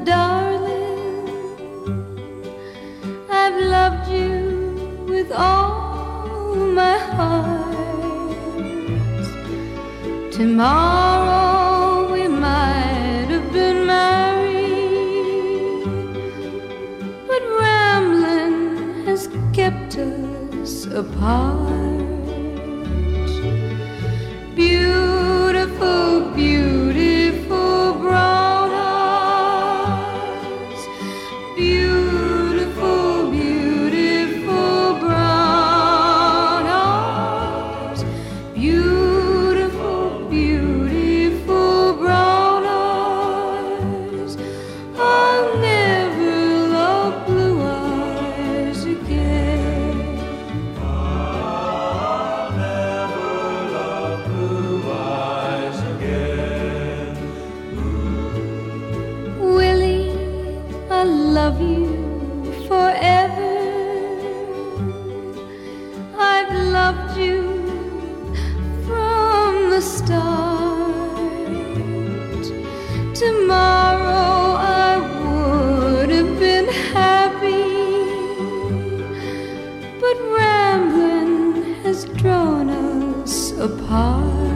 darling, I've loved you with all my heart. Tomorrow we might have been married, but rambling has kept us apart. Beautiful, beautiful brown eyes. Beautiful, beautiful brown eyes. Beautiful, beautiful brown eyes. I'll never love blue eyes again. I'll never love blue eyes again. Willie, I love you forever. I've loved you from the start. Tomorrow I would have been happy, but rambling has drawn us apart.